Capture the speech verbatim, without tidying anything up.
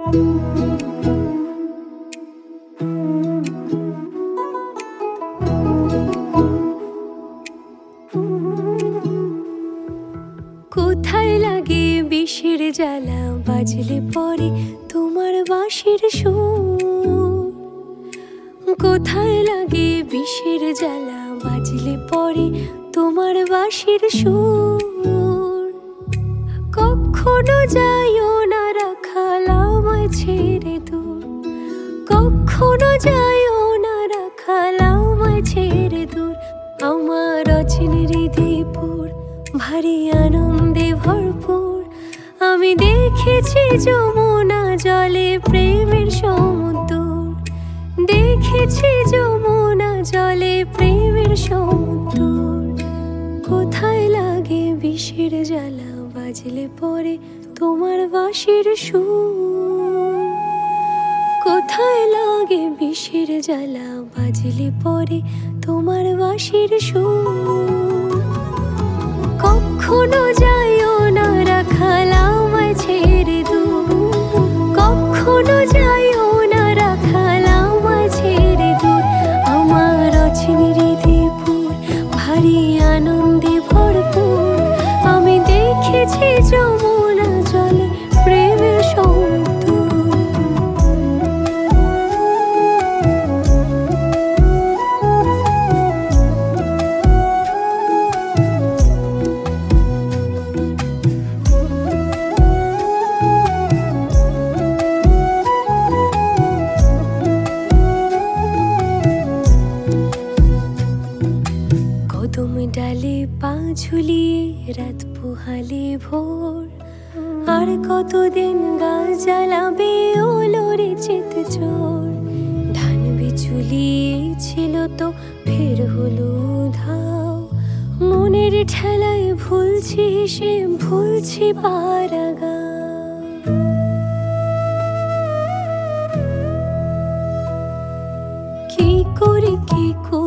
কোথায় লাগে বিষের জ্বালা বাজলে পরে তোমার বাঁশির সুর? কোথায় লাগে বিষের জ্বালা বাজলে পরে তোমার বাঁশির সুর? কখনো যাইও না রাখাল আমায় ছেড়ে দূর, কখনো যাইও না রাখাল আমায় ছেড়ে দূর। আমার অচিন হৃদয়পুর ভারী আনন্দে ভরপুর, আমি দেখেছি যমুনা জলে প্রেমের সমুদ্র, দেখেছি যমুনা জলে প্রেমের সমুদ্র। কোথায় লাগে বিষের জ্বালা বাজলে পরে তোমার বাঁশির সুর? কোথায় লাগে বিষের জ্বালা বাজলে পরে তোমার বাঁশির সুর? কখনো যাইও না রাখাল আমায় ছেড়ে দূর, কখনো যাইও না রাখাল আমায় ছেড়ে দূর। আমার অচিন হৃদয়পুর ভারী আনন্দে ভরপুর, আমি দেখেছি যমুনা জলে প্রেমের সমুদ্র। কদম ডালে পা ঝুলিয়ে রাত পোহালে ভোর, আর কতদিন গা জ্বালাবে ওলরে চিত চোর। ধান বিচুলিয়েছিল তো ফের হলো ধাও, মনের ঠেলায় ভুলছি সে ভুলছি পারাগা। কি করে কি